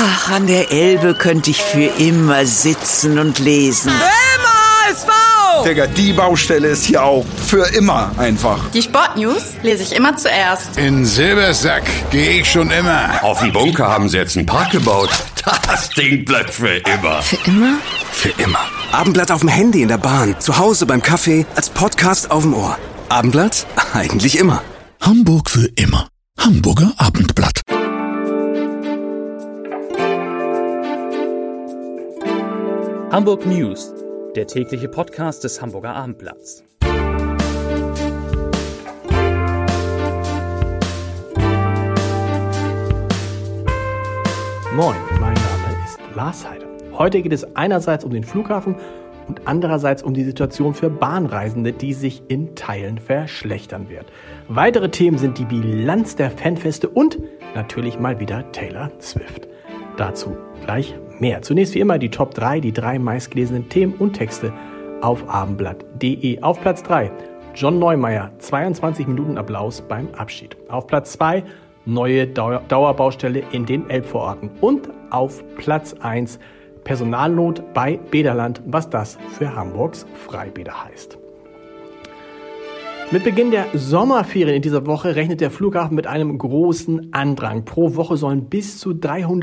Ach, an der Elbe könnte ich für immer sitzen und lesen. Digga, die Baustelle ist hier auch für immer einfach. Die Sportnews lese ich immer zuerst. In Silbersack gehe ich schon immer. Auf dem Bunker haben sie jetzt einen Park gebaut. Das Ding bleibt für immer. Für immer? Für immer. Abendblatt auf dem Handy in der Bahn, zu Hause beim Kaffee, als Podcast auf dem Ohr. Abendblatt? Eigentlich immer. Hamburg für immer. Hamburger Abendblatt. Hamburg News, der tägliche Podcast des Hamburger Abendblatts. Moin, mein Name ist Lars Heider. Heute geht es einerseits um den Flughafen und andererseits um die Situation für Bahnreisende, die sich in Teilen verschlechtern wird. Weitere Themen sind die Bilanz der Fanfeste und natürlich mal wieder Taylor Swift. Dazu gleich mehr. Zunächst wie immer die Top 3, die 3 meistgelesenen Themen und Texte auf abendblatt.de. Auf Platz 3 John Neumeier, 22 Minuten Applaus beim Abschied. Auf Platz 2 neue Dauerbaustelle in den Elbvororten. Und auf Platz 1 Personalnot bei Bäderland, was das für Hamburgs Freibäder heißt. Mit Beginn der Sommerferien in dieser Woche rechnet der Flughafen mit einem großen Andrang. Pro Woche sollen bis zu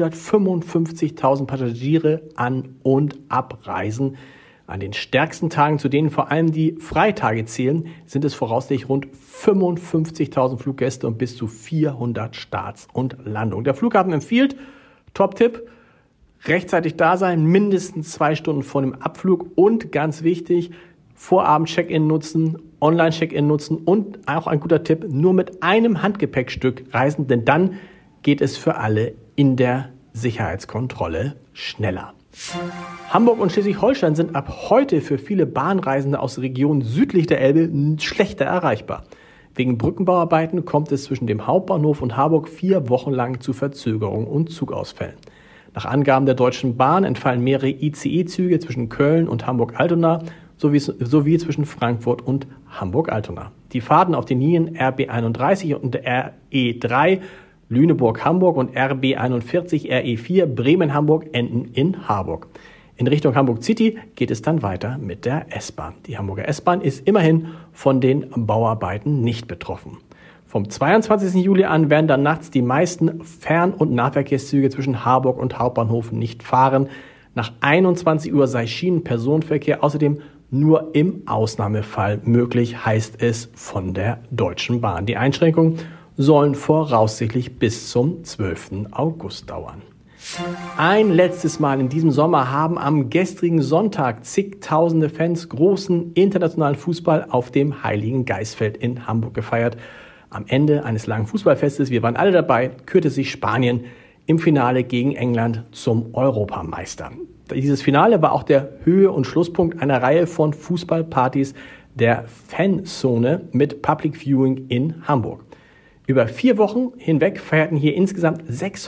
355.000 Passagiere an- und abreisen. An den stärksten Tagen, zu denen vor allem die Freitage zählen, sind es voraussichtlich rund 55.000 Fluggäste und bis zu 400 Starts und Landungen. Der Flughafen empfiehlt, Top-Tipp, rechtzeitig da sein, mindestens 2 Stunden vor dem Abflug und ganz wichtig, Vorabend-Check-In nutzen, Online-Check-In nutzen und auch ein guter Tipp, nur mit einem Handgepäckstück reisen, denn dann geht es für alle in der Sicherheitskontrolle schneller. Hamburg und Schleswig-Holstein sind ab heute für viele Bahnreisende aus Regionen südlich der Elbe schlechter erreichbar. Wegen Brückenbauarbeiten kommt es zwischen dem Hauptbahnhof und Harburg 4 Wochen lang zu Verzögerungen und Zugausfällen. Nach Angaben der Deutschen Bahn entfallen mehrere ICE-Züge zwischen Köln und Hamburg-Altona sowie zwischen Frankfurt und Hamburg-Altona. Die Fahrten auf den Linien RB31 und RE3 Lüneburg-Hamburg und RB41 RE4 Bremen-Hamburg enden in Harburg. In Richtung Hamburg City geht es dann weiter mit der S-Bahn. Die Hamburger S-Bahn ist immerhin von den Bauarbeiten nicht betroffen. Vom 22. Juli an werden dann nachts die meisten Fern- und Nahverkehrszüge zwischen Harburg und Hauptbahnhof nicht fahren. Nach 21 Uhr sei Schienenpersonenverkehr außerdem nur im Ausnahmefall möglich, heißt es von der Deutschen Bahn. Die Einschränkungen sollen voraussichtlich bis zum 12. August dauern. Ein letztes Mal in diesem Sommer haben am gestrigen Sonntag zigtausende Fans großen internationalen Fußball auf dem Heiligen Geistfeld in Hamburg gefeiert. Am Ende eines langen Fußballfestes, wir waren alle dabei, kürte sich Spanien im Finale gegen England zum Europameister. Dieses Finale war auch der Höhe- und Schlusspunkt einer Reihe von Fußballpartys der Fanzone mit Public Viewing in Hamburg. Über 4 Wochen hinweg feierten hier insgesamt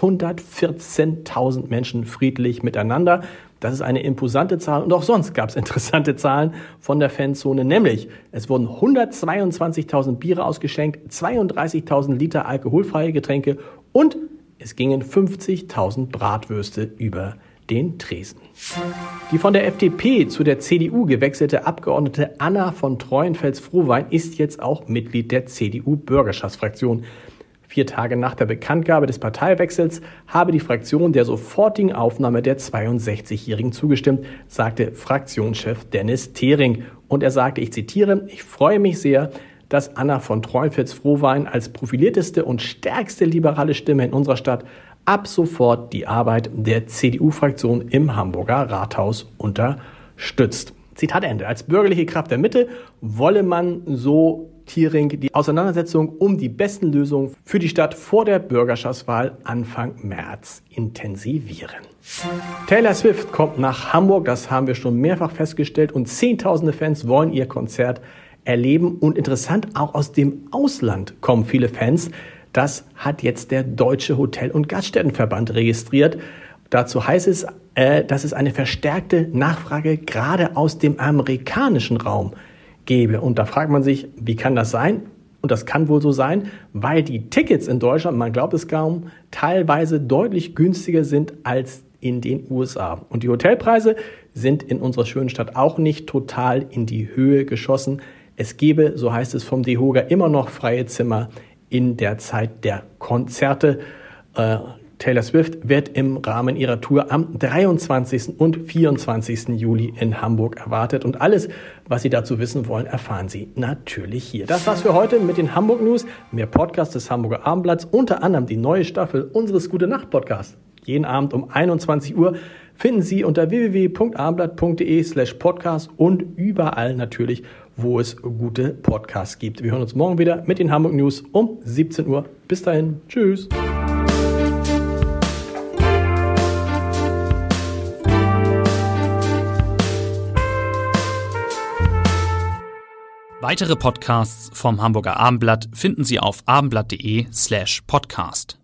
614.000 Menschen friedlich miteinander. Das ist eine imposante Zahl und auch sonst gab es interessante Zahlen von der Fanzone, nämlich es wurden 122.000 Biere ausgeschenkt, 32.000 Liter alkoholfreie Getränke und es gingen 50.000 Bratwürste über den Tresen. Die von der FDP zu der CDU gewechselte Abgeordnete Anna von Treuenfels-Frohwein ist jetzt auch Mitglied der CDU-Bürgerschaftsfraktion. 4 Tage nach der Bekanntgabe des Parteiwechsels habe die Fraktion der sofortigen Aufnahme der 62-Jährigen zugestimmt, sagte Fraktionschef Dennis Thering. Und er sagte, ich zitiere, ich freue mich sehr, dass Anna von Treuenfels-Frohwein als profilierteste und stärkste liberale Stimme in unserer Stadt ab sofort die Arbeit der CDU-Fraktion im Hamburger Rathaus unterstützt. Zitat Ende. Als bürgerliche Kraft der Mitte wolle man, so Thering, die Auseinandersetzung um die besten Lösungen für die Stadt vor der Bürgerschaftswahl Anfang März intensivieren. Taylor Swift kommt nach Hamburg, das haben wir schon mehrfach festgestellt, und Zehntausende Fans wollen ihr Konzert erleben. Und interessant, auch aus dem Ausland kommen viele Fans. Das hat jetzt der Deutsche Hotel- und Gaststättenverband registriert. Dazu heißt es, dass es eine verstärkte Nachfrage gerade aus dem amerikanischen Raum gäbe. Und da fragt man sich, wie kann das sein? Und das kann wohl so sein, weil die Tickets in Deutschland, man glaubt es kaum, teilweise deutlich günstiger sind als in den USA. Und die Hotelpreise sind in unserer schönen Stadt auch nicht total in die Höhe geschossen. Es gebe, so heißt es vom DEHOGA, immer noch freie Zimmer in der Zeit der Konzerte. Taylor Swift wird im Rahmen ihrer Tour am 23. und 24. Juli in Hamburg erwartet. Und alles, was Sie dazu wissen wollen, erfahren Sie natürlich hier. Das war's für heute mit den Hamburg News. Mehr Podcasts des Hamburger Abendblatts, unter anderem die neue Staffel unseres Gute-Nacht-Podcasts. Jeden Abend um 21 Uhr finden Sie unter www.abendblatt.de/podcast und überall natürlich, wo es gute Podcasts gibt. Wir hören uns morgen wieder mit den Hamburg News um 17 Uhr. Bis dahin. Tschüss. Weitere Podcasts vom Hamburger Abendblatt finden Sie auf abendblatt.de/podcast.